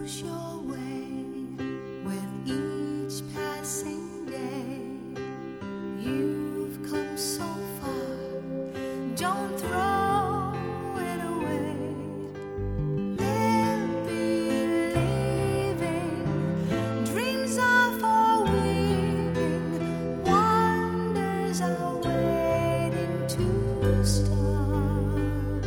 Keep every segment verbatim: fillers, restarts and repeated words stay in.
lose your way with each passing day. You've come so far, don't throw it away. Live believing, dreams are for weaving, wonders are waiting to start.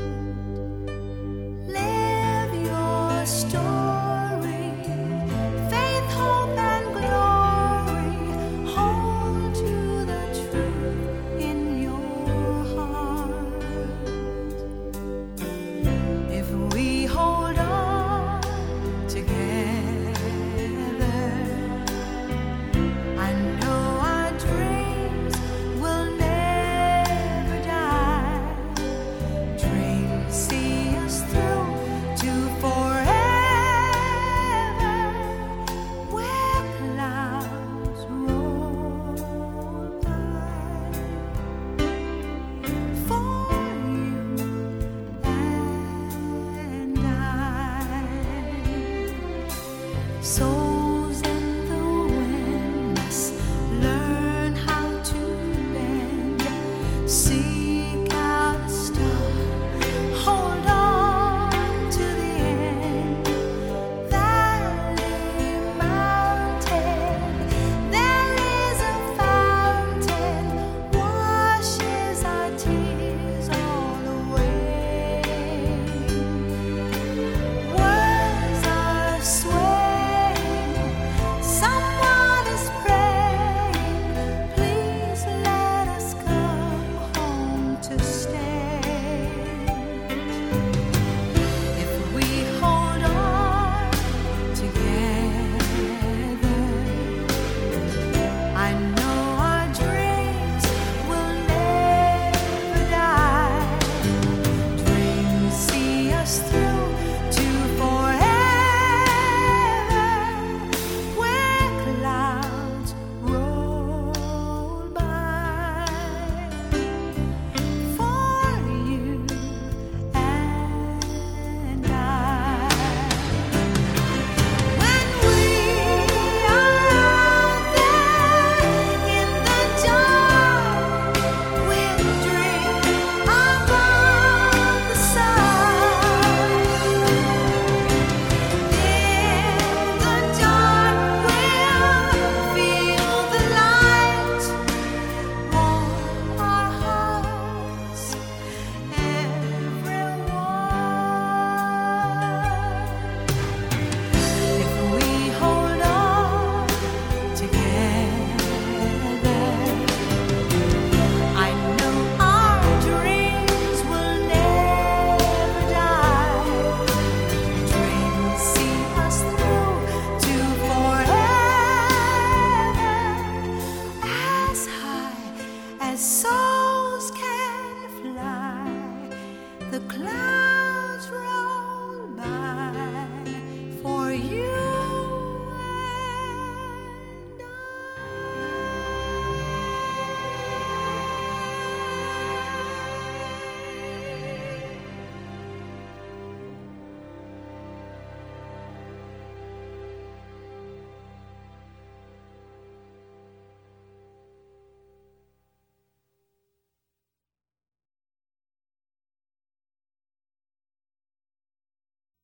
Live your story, faith, hope, and glory. Hold to the truth in your heart. If we hold on together, I know our dreams will never die. Dreams see us through to forever, where clouds roll by. For you and I, so